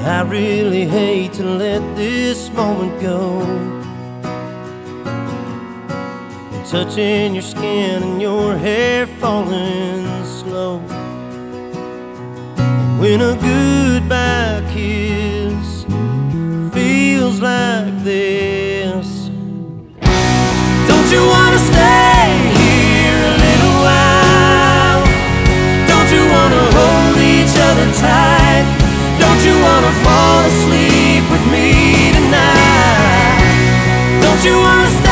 I really hate to let this moment go. Touching your skin and your hair falling slow. When a goodbye kiss feels like this, don't you wanna stay here a little while? Don't you wanna hold each other tight? Don't you wanna fall asleep with me tonight? Don't you wanna stay